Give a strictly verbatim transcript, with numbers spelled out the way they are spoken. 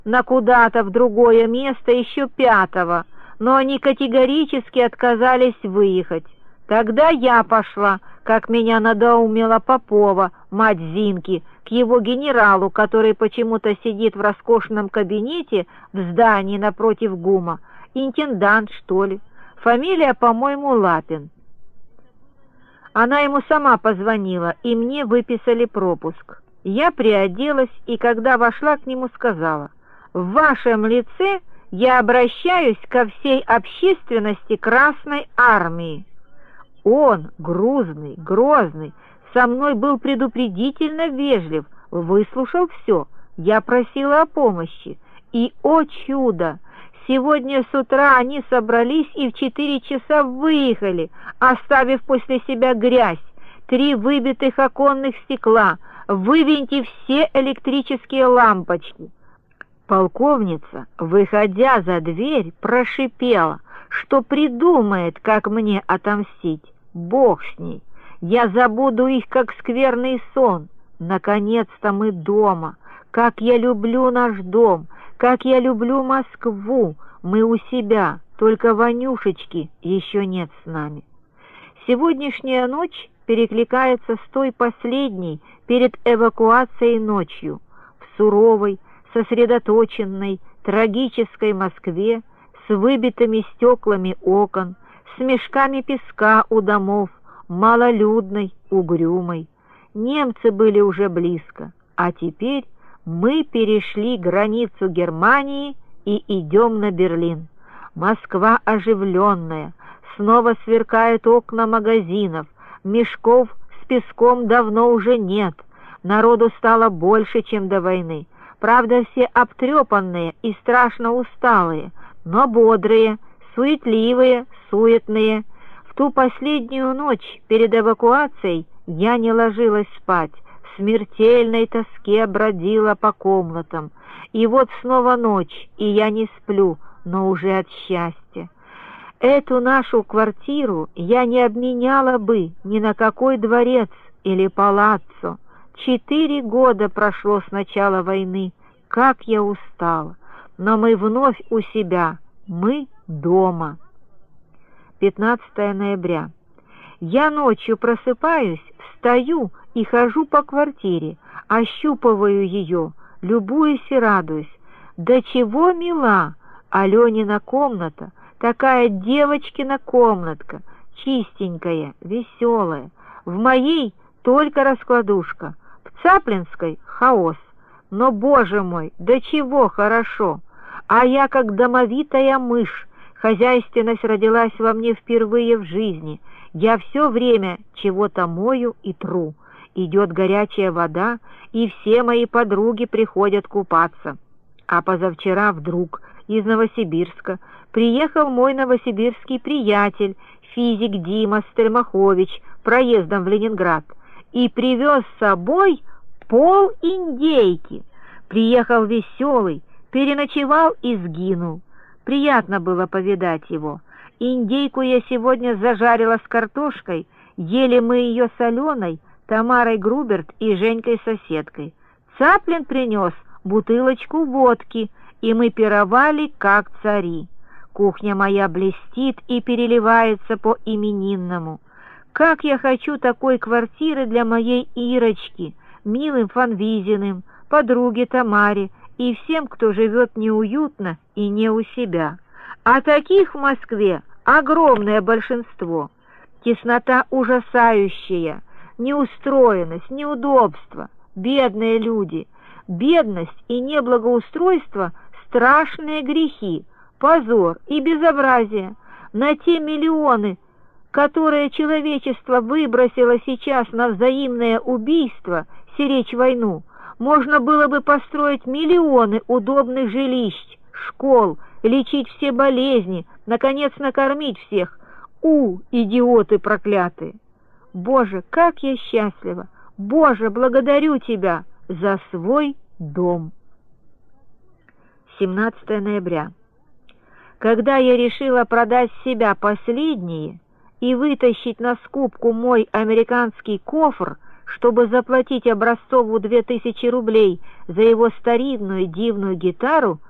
на куда-то в другое место еще пятого, но они категорически отказались выехать. Тогда я пошла, как меня надоумила Попова, мать Зинки, к его генералу, который почему-то сидит в роскошном кабинете в здании напротив ГУМа. Интендант, что ли? Фамилия, по-моему, Лапин. Она ему сама позвонила, и мне выписали пропуск. Я приоделась, и когда вошла к нему, сказала: «В вашем лице я обращаюсь ко всей общественности Красной Армии». Он, грузный, грозный, со мной был предупредительно вежлив, выслушал все. Я просила о помощи. И, о чудо, сегодня с утра они собрались и в четыре часа выехали, оставив после себя грязь, три выбитых оконных стекла, вывинтив все электрические лампочки. Полковница, выходя за дверь, прошипела, что придумает, как мне отомстить. Бог с ней, я забуду их, как скверный сон. Наконец-то мы дома. Как я люблю наш дом, как я люблю Москву. Мы у себя, только Ванюшечки еще нет с нами. Сегодняшняя ночь перекликается с той последней перед эвакуацией ночью. В суровой, сосредоточенной, трагической Москве с выбитыми стеклами окон, с мешками песка у домов, малолюдной, угрюмой. Немцы были уже близко, а теперь мы перешли границу Германии и идем на Берлин. Москва оживленная, снова сверкают окна магазинов, мешков с песком давно уже нет, народу стало больше, чем до войны. Правда, все обтрепанные и страшно усталые, но бодрые, суетливые, суетные. В ту последнюю ночь перед эвакуацией я не ложилась спать, в смертельной тоске бродила по комнатам. И вот снова ночь, и я не сплю, но уже от счастья. Эту нашу квартиру я не обменяла бы ни на какой дворец или палаццо. Четыре года прошло с начала войны, как я устала, но мы вновь у себя, мы дома. пятнадцатое ноября. Я ночью просыпаюсь, встаю и хожу по квартире, ощупываю ее, любуюсь и радуюсь. Да чего мила Аленина комната, такая девочкина комнатка, чистенькая, веселая. В моей только раскладушка, в Цаплинской хаос. Но, боже мой, да чего хорошо! А я, как домовитая мышь, хозяйственность родилась во мне впервые в жизни. Я все время чего-то мою и тру. Идет горячая вода, и все мои подруги приходят купаться. А позавчера вдруг из Новосибирска приехал мой новосибирский приятель, физик Дима Стельмахович, проездом в Ленинград, и привез с собой пол индейки. Приехал веселый, переночевал и сгинул. Приятно было повидать его. Индейку я сегодня зажарила с картошкой, ели мы ее соленой, Тамарой Груберт и Женькой-соседкой. Цаплин принес бутылочку водки, и мы пировали, как цари. Кухня моя блестит и переливается по-именинному. Как я хочу такой квартиры для моей Ирочки, милым Фанвизиным, подруге Тамаре и всем, кто живет неуютно и не у себя. А таких в Москве огромное большинство. Теснота ужасающая, неустроенность, неудобство, бедные люди. Бедность и неблагоустройство – страшные грехи, позор и безобразие. На те миллионы, которые человечество выбросило сейчас на взаимное убийство, сиречь войну, можно было бы построить миллионы удобных жилищ, школ, лечить все болезни, наконец накормить всех. У, идиоты проклятые! Боже, как я счастлива! Боже, благодарю Тебя за свой дом. семнадцатое ноября. Когда я решила продать себя последние и вытащить на скупку мой американский кофр, чтобы заплатить Образцову две тысячи рублей за его старинную дивную гитару